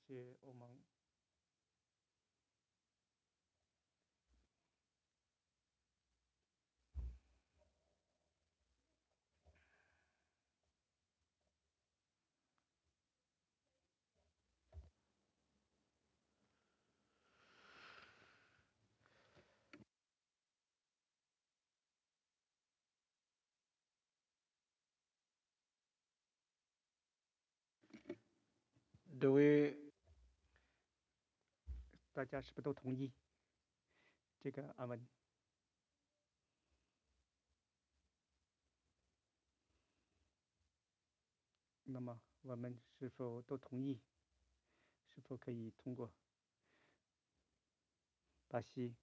谢欧盟。各位，大家是不是都同意这个安文？那么我们是否都同意？是否可以通过？巴西。